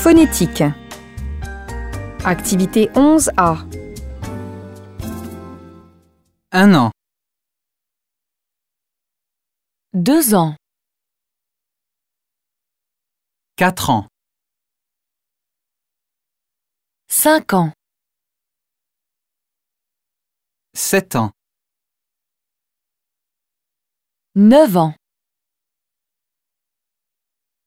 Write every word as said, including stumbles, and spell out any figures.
phonétique. Activité onze A. Un an, Deux ans. quatre ans, Cinq ans. sept ans, Neuf ans.